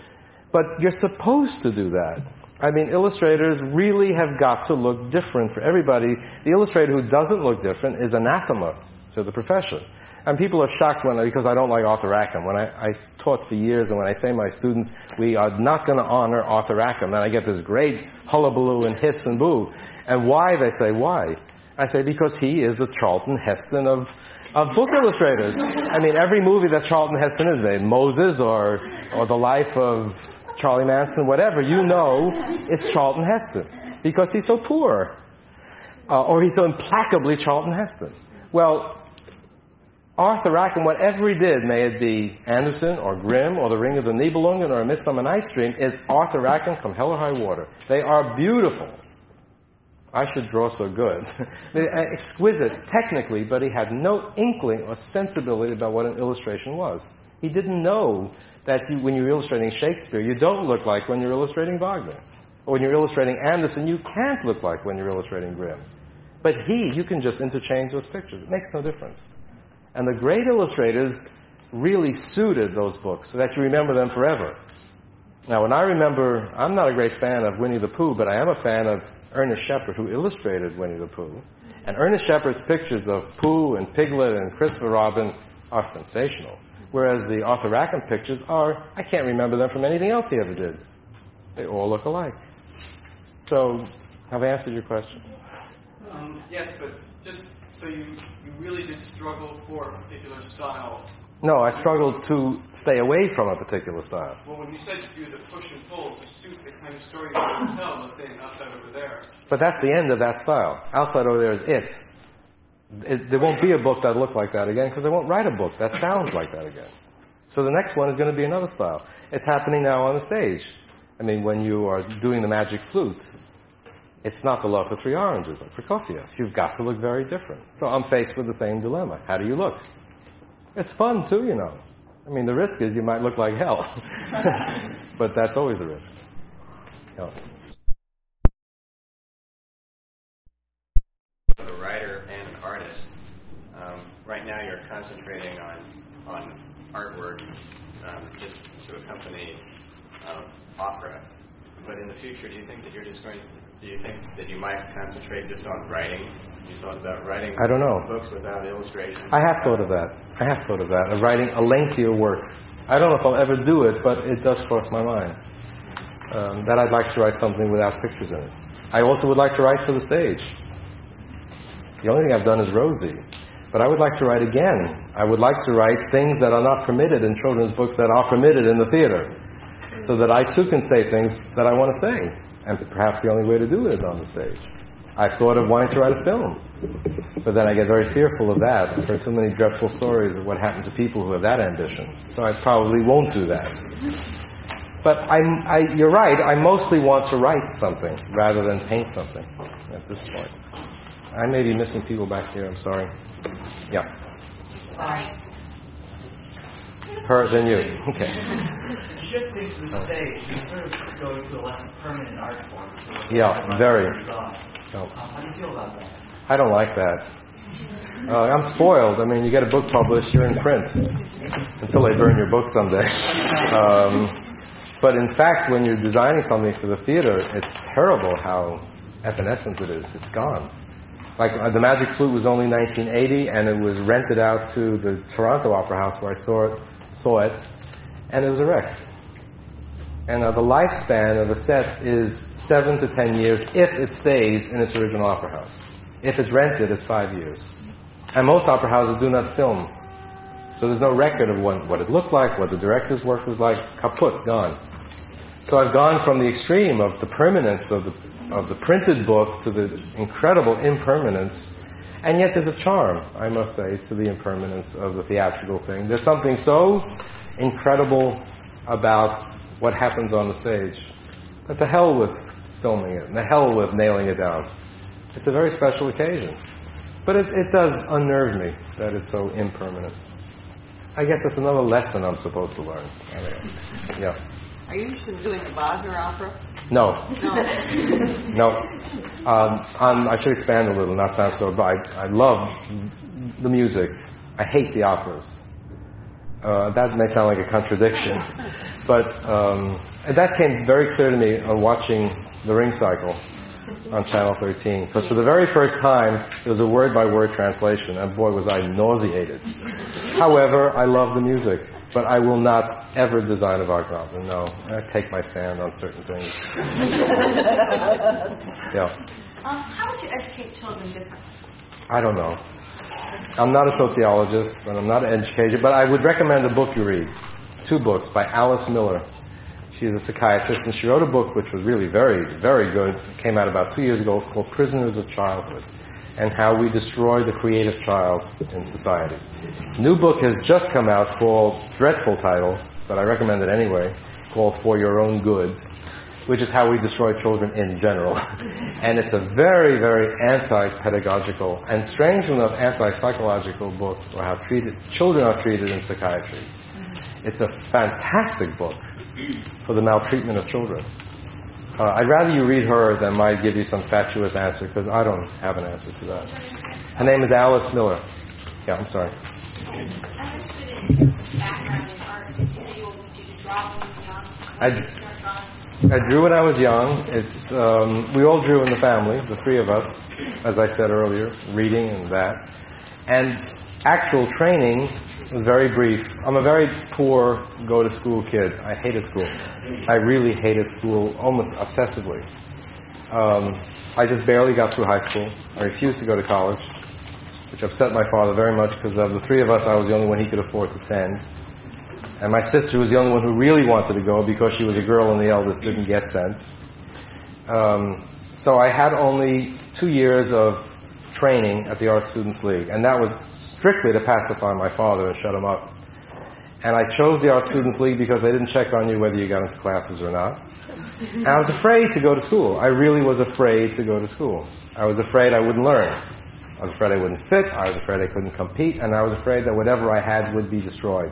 But you're supposed to do that. I mean, illustrators really have got to look different for everybody. The illustrator who doesn't look different is anathema to the profession. And people are shocked because I don't like Arthur Rackham. When I taught for years, and when I say to my students, we are not going to honor Arthur Rackham, and I get this great hullabaloo and hiss and boo. And why? They say, why? I say, because he is the Charlton Heston of book illustrators. I mean, every movie that Charlton Heston is made, Moses or The Life of Charlie Manson, whatever, you know it's Charlton Heston. Because he's so poor. Or he's so implacably Charlton Heston. Well, Arthur Rackham, whatever he did, may it be Anderson or Grimm or The Ring of the Nibelungen or A Midsummer Night's Dream, is Arthur Rackham come hell or high water. They are beautiful. I should draw so good. Exquisite, technically, but he had no inkling or sensibility about what an illustration was. He didn't know that when you're illustrating Shakespeare, you don't look like when you're illustrating Wagner. Or when you're illustrating Anderson, you can't look like when you're illustrating Grimm. But you can just interchange those pictures. It makes no difference. And the great illustrators really suited those books so that you remember them forever. Now, when I remember, I'm not a great fan of Winnie the Pooh, but I am a fan of Ernest Shepard, who illustrated Winnie the Pooh. And Ernest Shepard's pictures of Pooh and Piglet and Christopher Robin are sensational. Whereas the Arthur Rackham pictures I can't remember them from anything else he ever did. They all look alike. So, have I answered your question? Yes, but just so you really did struggle for a particular style. No, I struggled to stay away from a particular style. Well, when you said you do the push and pull to suit the kind of story you want to tell, let's say in Outside Over There. But that's the end of that style. Outside Over There is it. There won't be a book that look like that again, because they won't write a book that sounds like that again. So the next one is going to be another style. It's happening now on the stage. I mean, when you are doing the magic flute, it's not the love of three oranges like Prokofiev. You've got to look very different. So I'm faced with the same dilemma. How do you look? It's fun too, you know. I mean, the risk is you might look like hell. But that's always a risk. Yeah. A writer and an artist. Right now you're concentrating on artwork just to accompany opera. But in the future, do you think that you might concentrate just on writing? You thought about writing I don't know. books without illustrations? I have thought of that. Of writing a lengthier work. I don't know if I'll ever do it, but it does cross my mind. That I'd like to write something without pictures in it. I also would like to write for the stage. The only thing I've done is Rosie. But I would like to write again. I would like to write things that are not permitted in children's books that are permitted in the theater. So that I too can say things that I want to say. And perhaps the only way to do it is on the stage. I've thought of wanting to write a film. But then I get very fearful of that. I've heard so many dreadful stories of what happened to people who have that ambition. So I probably won't do that. But you're right, I mostly want to write something rather than paint something at this point. I may be missing people back here, I'm sorry. Yeah. Sorry. Her, then you. Okay. Shifting to the stage, you sort of go to a less permanent art form. So Yeah, very. No. No. How do you feel about that? I don't like that. I'm spoiled. I mean, you get a book published, you're in print until they burn your book someday. But in fact, when you're designing something for the theater, it's terrible how evanescent it is. It's gone. Like the Magic Flute was only 1980, and it was rented out to the Toronto Opera House where I saw it, and it was a wreck. And the lifespan of a set is 7 to 10 years if it stays in its original opera house. If it's rented, it's 5 years. And most opera houses do not film. So there's no record of what it looked like, what the director's work was like. Kaput, gone. So I've gone from the extreme of the permanence of the printed book to the incredible impermanence. And yet there's a charm, I must say, to the impermanence of the theatrical thing. There's something so incredible about what happens on the stage. But the hell with filming it, and the hell with nailing it down. It's a very special occasion. But it does unnerve me that it's so impermanent. I guess that's another lesson I'm supposed to learn. Yeah. Are you interested in doing the Wagner opera? No. No. I should expand a little, not sound so, but I love the music. I hate the operas. That may sound like a contradiction, but that came very clear to me on watching The Ring Cycle on Channel 13. Because for the very first time, there was a word-by-word translation, and boy, was I nauseated. However, I love the music, but I will not ever design a Wagner opera. No, I take my stand on certain things. Yeah. How would you educate children differently? I don't know. I'm not a sociologist, and I'm not an educator, but I would recommend a book you read. 2 books by Alice Miller. She's a psychiatrist, and she wrote a book which was really very, very good. It came out about 2 years ago, called Prisoners of Childhood, and how we destroy the creative child in society. A new book has just come out called, dreadful title, but I recommend it anyway, called For Your Own Good, which is how we destroy children in general. And it's a very, very anti-pedagogical and, strangely enough, anti-psychological book for how children are treated in psychiatry. It's a fantastic book for the maltreatment of children. I'd rather you read her than might give you some fatuous answer, because I don't have an answer to that. Her name is Alice Miller. Yeah, I'm sorry. I'm interested in your background in art. Did you draw when you were young? I drew when I was young. We all drew in the family, the 3 of us, as I said earlier, reading and that. And actual training was very brief. I'm a very poor go-to-school kid. I hated school. I really hated school almost obsessively. I just barely got through high school. I refused to go to college, which upset my father very much, because of the 3 of us, I was the only one he could afford to send. And my sister was the only one who really wanted to go because she was a girl and the eldest didn't get sent. So I had only 2 years of training at the Art Students League, and that was strictly to pacify my father and shut him up. And I chose the Art Students League because they didn't check on you whether you got into classes or not. And I was afraid to go to school. I really was afraid to go to school. I was afraid I wouldn't learn. I was afraid I wouldn't fit. I was afraid I couldn't compete. And I was afraid that whatever I had would be destroyed.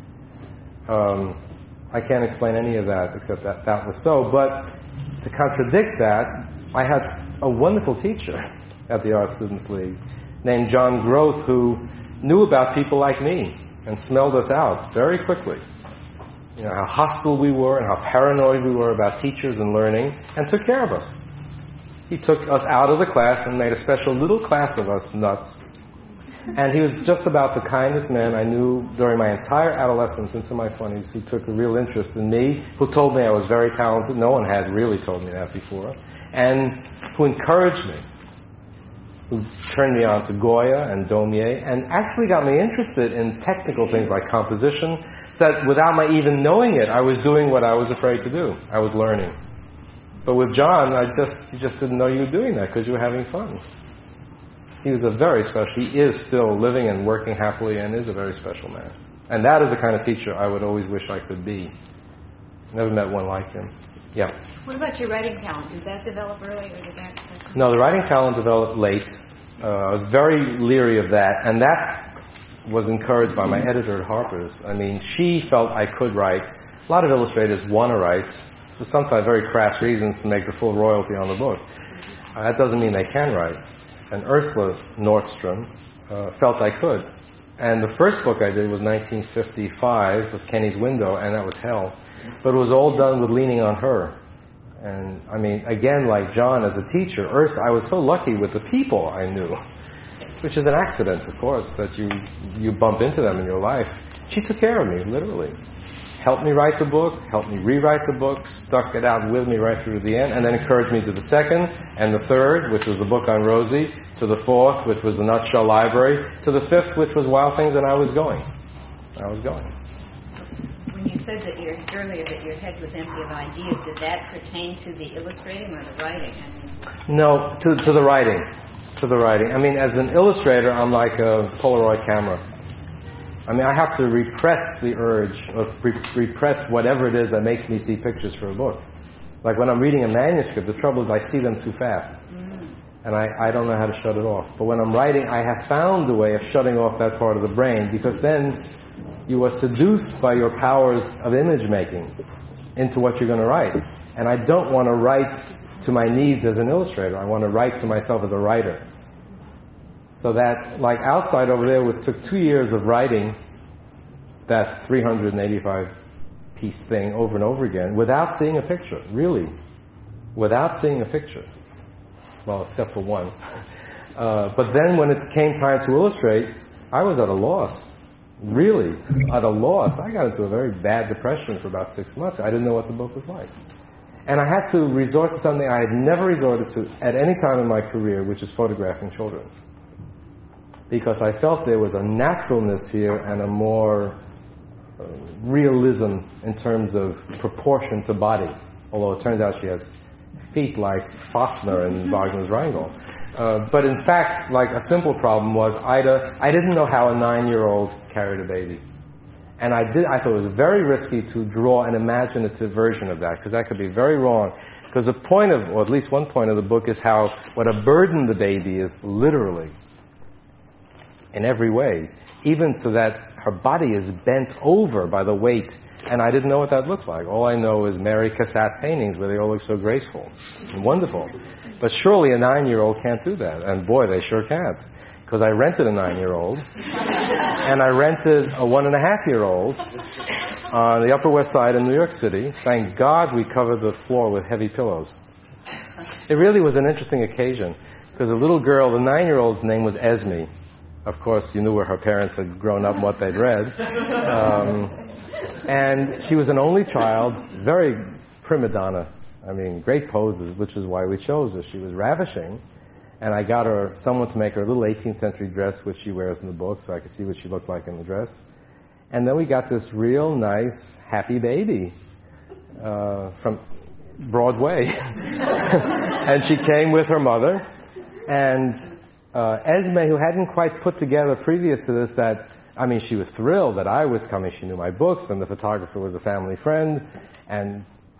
I can't explain any of that except that that was so. But to contradict that, I had a wonderful teacher at the Art Students League named John Groth, who knew about people like me and smelled us out very quickly. You know, how hostile we were and how paranoid we were about teachers and learning, and took care of us. He took us out of the class and made a special little class of us nuts. And he was just about the kindest man I knew during my entire adolescence into my 20s, who took a real interest in me, who told me I was very talented. No one had really told me that before. And who encouraged me, who turned me on to Goya and Daumier, and actually got me interested in technical things like composition, that without my even knowing it, I was doing what I was afraid to do. I was learning. But with John, you just didn't know you were doing that because you were having fun. He was a very special, he is still living and working happily and is a very special man. And that is the kind of teacher I would always wish I could be. Never met one like him. Yeah. What about your writing talent? Did that develop early or did that? No, the writing talent developed late. I was very leery of that, and that was encouraged by my editor at Harper's. I mean, she felt I could write. A lot of illustrators want to write, for sometimes very crass reasons to make the full royalty on the book. That doesn't mean they can write. And Ursula Nordstrom felt I could. And the first book I did was 1955, was Kenny's Window, and that was hell. But it was all done with leaning on her. And, I mean, again, like John as a teacher, I was so lucky with the people I knew, which is an accident, of course, that you bump into them in your life. She took care of me, literally. Helped me write the book, helped me rewrite the book, stuck it out with me right through the end, and then encouraged me to the second and the third, which was the book on Rosie, to the fourth, which was the Nutshell Library, to the fifth, which was Wild Things, and I was going. When you said that earlier that your head was empty of ideas, did that pertain to the illustrating or the writing? No, to the writing. To the writing. I mean, as an illustrator, I'm like a Polaroid camera. I mean, I have to repress the urge, or repress whatever it is that makes me see pictures for a book. Like when I'm reading a manuscript, the trouble is I see them too fast. And I don't know how to shut it off. But when I'm writing, I have found a way of shutting off that part of the brain, because then you are seduced by your powers of image making into what you're going to write. And I don't want to write to my needs as an illustrator. I want to write to myself as a writer. So that, like Outside over there, which took 2 years of writing that 385-piece thing over and over again, without seeing a picture, really. Without seeing a picture. Well, except for one. But then when it came time to illustrate, I was at a loss. Really, at a loss. I got into a very bad depression for about 6 months. I didn't know what the book was like. And I had to resort to something I had never resorted to at any time in my career, which is photographing children. Because I felt there was a naturalness here and a more realism in terms of proportion to body. Although it turns out she has feet like Fafner in Wagner's Rheingold. But in fact, like a simple problem was I didn't know how a 9-year-old carried a baby. And I thought it was very risky to draw an imaginative version of that, because that could be very wrong. Because the point of, or at least one point of the book, is how what a burden the baby is, literally, in every way, even so that her body is bent over by the weight. And I didn't know what that looked like. All I know is Mary Cassatt paintings where they all look so graceful and wonderful. But surely a 9-year-old can't do that. And boy, they sure can't. Because I rented a 9-year-old, and I rented a 1.5-year-old on the Upper West Side in New York City. Thank God we covered the floor with heavy pillows. It really was an interesting occasion, because the little girl, the 9-year-old's name was Esme. Of course, you knew where her parents had grown up and what they'd read. And she was an only child, very prima donna. I mean, great poses, which is why we chose her. She was ravishing. And I got her, someone to make her a little 18th century dress, which she wears in the book, so I could see what she looked like in the dress. And then we got this real nice, happy baby from Broadway. And she came with her mother. And Esme, who hadn't quite put together previous to this that, I mean, she was thrilled that I was coming. She knew my books, and the photographer was a family friend. And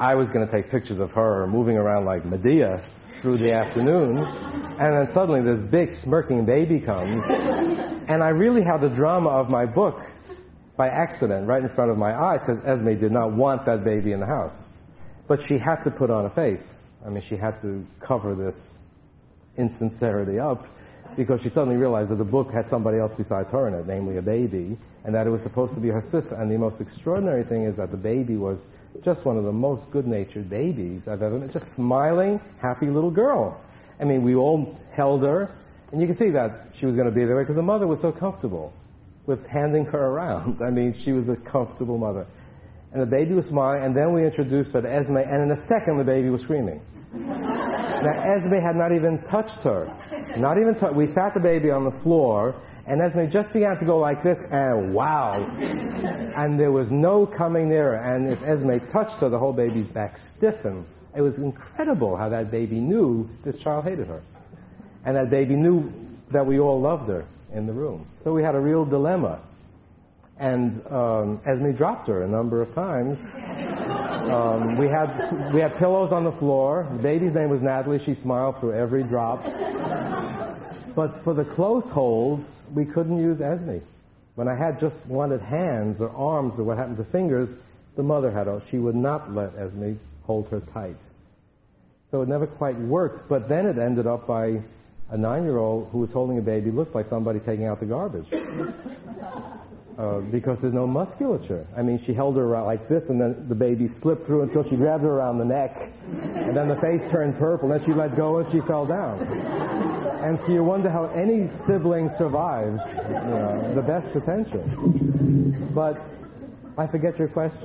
I was going to take pictures of her moving around like Medea through the afternoon, and then suddenly this big smirking baby comes, and I really had the drama of my book by accident right in front of my eyes, because Esme did not want that baby in the house. But she had to put on a face. I mean, she had to cover this insincerity up, because she suddenly realized that the book had somebody else besides her in it, namely a baby, and that it was supposed to be her sister. And the most extraordinary thing is that the baby was just one of the most good-natured babies I've ever met. Just smiling, happy little girl. I mean, we all held her, and you can see that she was going to be there because the mother was so comfortable with handing her around. I mean, she was a comfortable mother. And the baby was smiling, and then we introduced her to Esme, and in a second the baby was screaming. Now, Esme had not even touched her. Not even touched. We sat the baby on the floor, and Esme just began to go like this, and wow. And there was no coming near her. And if Esme touched her, the whole baby's back stiffened. It was incredible how that baby knew this child hated her. And that baby knew that we all loved her in the room. So we had a real dilemma. And Esme dropped her a number of times. We had pillows on the floor. The baby's name was Natalie. She smiled through every drop. But for the close holds, we couldn't use Esme. When I had just wanted hands or arms or what happened to fingers, the mother had all. She would not let Esme hold her tight. So it never quite worked. But then it ended up by a 9-year-old who was holding a baby looked like somebody taking out the garbage. Because there's no musculature. I mean, she held her around like this, and then the baby slipped through until she grabbed her around the neck, and then the face turned purple, and then she let go and she fell down. And so you wonder how any sibling survives, the best potential. But I forget your question.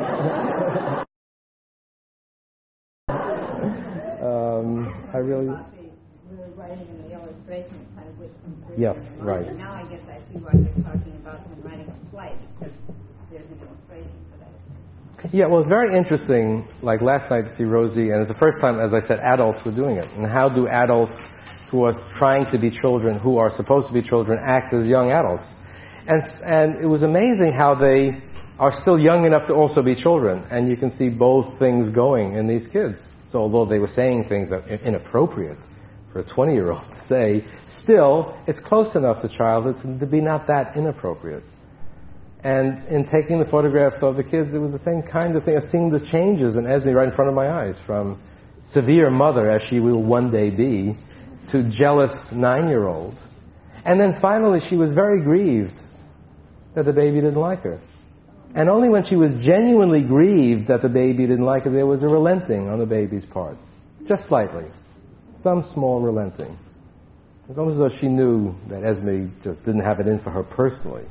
I really... We were writing in the illustration kind of with some... Yes, right. Now I guess I see why you're talking about when writing a play, because there's an illustration for that. Yeah, well, it's very interesting, like last night to see Rosie, and it's the first time, as I said, adults were doing it. And how do adults who are trying to be children, who are supposed to be children, act as young adults? And it was amazing how they are still young enough to also be children. And you can see both things going in these kids. So although they were saying things that are inappropriate for a 20-year-old to say, still, it's close enough to childhood to be not that inappropriate. And in taking the photographs of the kids, it was the same kind of thing of seeing the changes in Esme right in front of my eyes, from severe mother, as she will one day be, to jealous 9-year-old. And then finally, she was very grieved that the baby didn't like her. And only when she was genuinely grieved that the baby didn't like her, there was a relenting on the baby's part. Just slightly. Some small relenting. It's almost as though she knew that Esme just didn't have it in for her personally.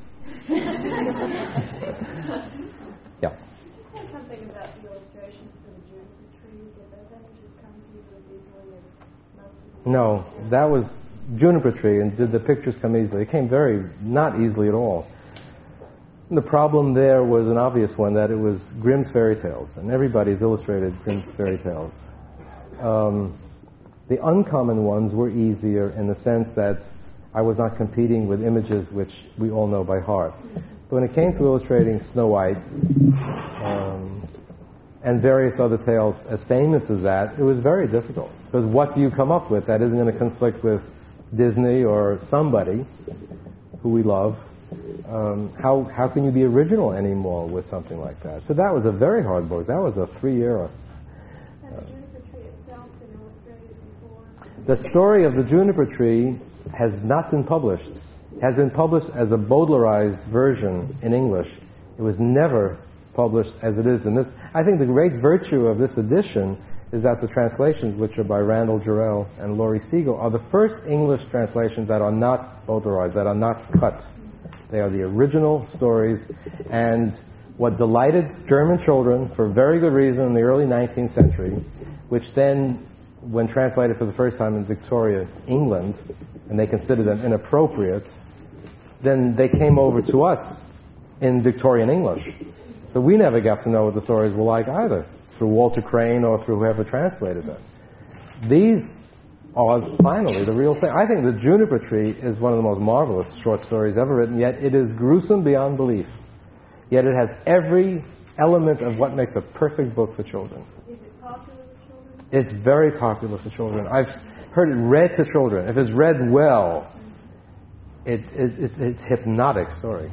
Yeah. Something about the illustrations for the juniper trees. Did those images come to you as easily as most people? No, that was Juniper Tree, and did the pictures come easily? It came not easily at all. And the problem there was an obvious one, that it was Grimm's fairy tales, and everybody's illustrated Grimm's fairy tales. The uncommon ones were easier in the sense that I was not competing with images which we all know by heart. But when it came to illustrating Snow White and various other tales as famous as that, it was very difficult. Because what do you come up with that isn't going to conflict with Disney or somebody who we love? How can you be original anymore with something like that? So that was a very hard book. That was a 3-year. The story of the juniper tree has not been published. It has been published as a Baudelarized version in English. It was never published as it is in this. I think the great virtue of this edition is that the translations, which are by Randall Jarrell and Laurie Siegel, are the first English translations that are not Baudelarized, that are not cut. They are the original stories, and what delighted German children, for very good reason, in the early 19th century, which then, when translated for the first time in Victoria, England, and they considered them inappropriate, then they came over to us in Victorian English. So we never got to know what the stories were like either, through Walter Crane or through whoever translated them. These are finally the real thing. I think the Juniper Tree is one of the most marvelous short stories ever written, yet it is gruesome beyond belief. Yet it has every element of what makes a perfect book for children. Is it popular with children? It's very popular for children. I've heard it read to children. If it's read well, it's hypnotic story.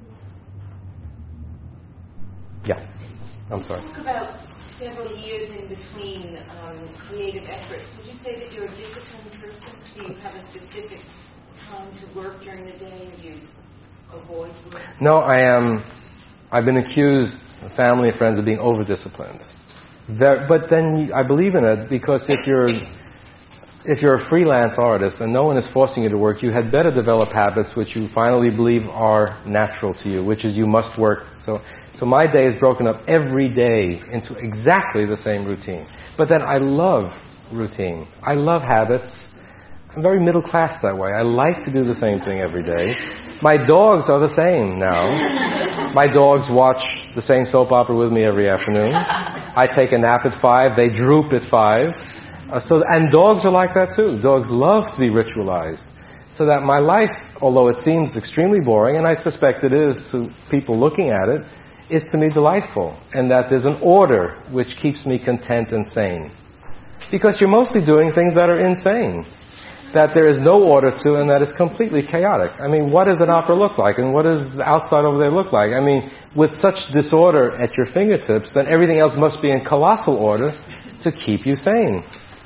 Yeah, I'm sorry. Talk about several years in between creative efforts. Would you say that you're a disciplined person? Do you have a specific time to work during the day, or do you avoid work? No, I've been accused, family and friends, of being over-disciplined. But then I believe in it, because if you're a freelance artist and no one is forcing you to work, you had better develop habits which you finally believe are natural to you, which is you must work. So my day is broken up every day into exactly the same routine. But then I love routine. I love habits. I'm very middle class that way. I like to do the same thing every day. My dogs are the same now. My dogs watch the same soap opera with me every afternoon. I take a nap at 5. They droop at 5. And dogs are like that too. Dogs love to be ritualized. So that my life, although it seems extremely boring, and I suspect it is to people looking at it, is to me delightful. And that there's an order which keeps me content and sane. Because you're mostly doing things that are insane. That there is no order to, and that is completely chaotic. I mean, what does an opera look like? And what does the outside over there look like? I mean, with such disorder at your fingertips, then everything else must be in colossal order to keep you sane.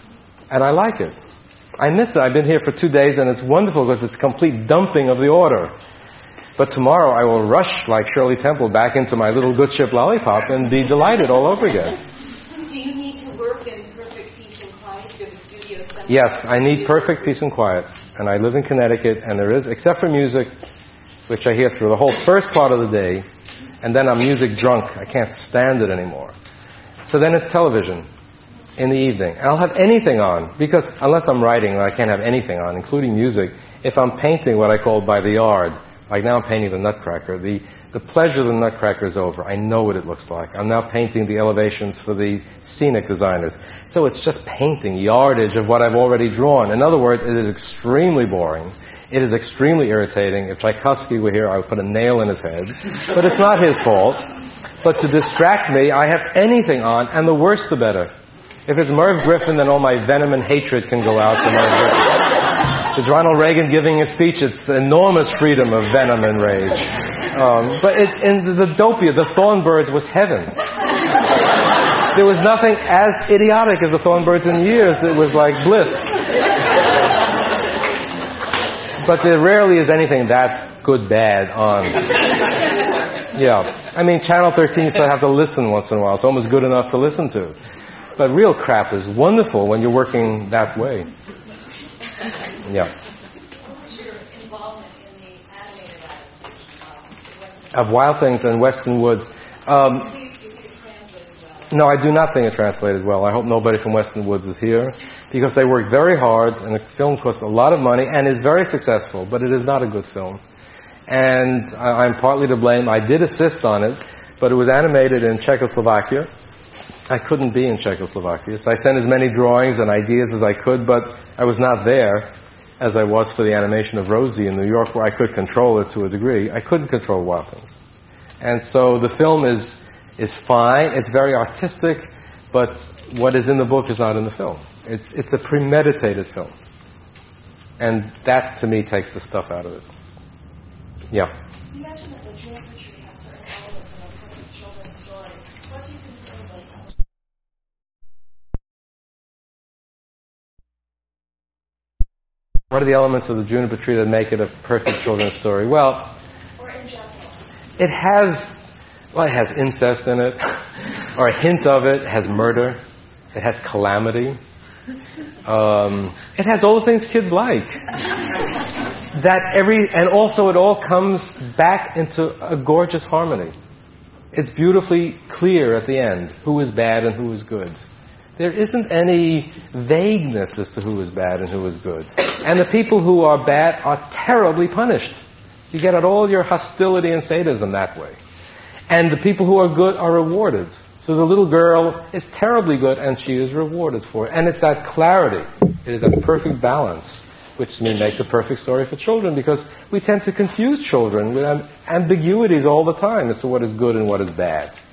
And I like it. I miss it. I've been here for 2 days, and it's wonderful because it's complete dumping of the order. But tomorrow I will rush like Shirley Temple back into my little good ship Lollipop and be delighted all over again. Do you need to work in perfect peace and quiet? Do you have a studio somewhere? Yes, I need perfect peace and quiet. And I live in Connecticut, and there is, except for music, which I hear through the whole first part of the day, and then I'm music drunk. I can't stand it anymore. So then it's television in the evening. And I'll have anything on, because unless I'm writing, I can't have anything on, including music. If I'm painting what I call by the yard, like now I'm painting the Nutcracker, the pleasure of the Nutcracker is over. I know what it looks like. I'm now painting the elevations for the scenic designers. So it's just painting yardage of what I've already drawn. In other words, it is extremely boring. It is extremely irritating. If Tchaikovsky were here, I would put a nail in his head. But it's not his fault. But to distract me, I have anything on, and the worse the better. If it's Merv Griffin, then all my venom and hatred can go out to Merv Griffin. If it's Ronald Reagan giving a speech, it's enormous freedom of venom and rage. But in the Dopia, the Thornbirds was heaven. There was nothing as idiotic as the Thornbirds in years. It was like bliss. But there rarely is anything that good bad on. Yeah. I mean, Channel 13, so I have to listen once in a while. It's almost good enough to listen to. But real crap is wonderful when you're working that way. Yeah. What's your involvement in the animated adaptation of Wild Things and Western Woods? No, I do not think it translated well. I hope nobody from Western Woods is here, because they worked very hard, and the film cost a lot of money and is very successful, but it is not a good film. And I'm partly to blame. I did assist on it, but it was animated in Czechoslovakia. I couldn't be in Czechoslovakia, so I sent as many drawings and ideas as I could, but I was not there as I was for the animation of Rosie in New York, where I could control it to a degree. I couldn't control Wild Things. And so the film is fine. It's very artistic, but what is in the book is not in the film. It's a premeditated film. And that, to me, takes the stuff out of it. Yeah. You mentioned that the Juniper Tree has certain elements in a perfect children's story. What do you consider those elements? What are the elements of the Juniper Tree that make it a perfect children's story? Well, it has incest in it, or a hint of it. It has murder. It has calamity. It has all the things kids like. And also it all comes back into a gorgeous harmony. It's beautifully clear at the end who is bad and who is good. There isn't any vagueness as to who is bad and who is good. And the people who are bad are terribly punished. You get at all your hostility and sadism that way. And the people who are good are rewarded. So the little girl is terribly good and she is rewarded for it. And it's that clarity. It is that perfect balance, which to me makes a perfect story for children, because we tend to confuse children with ambiguities all the time as to what is good and what is bad.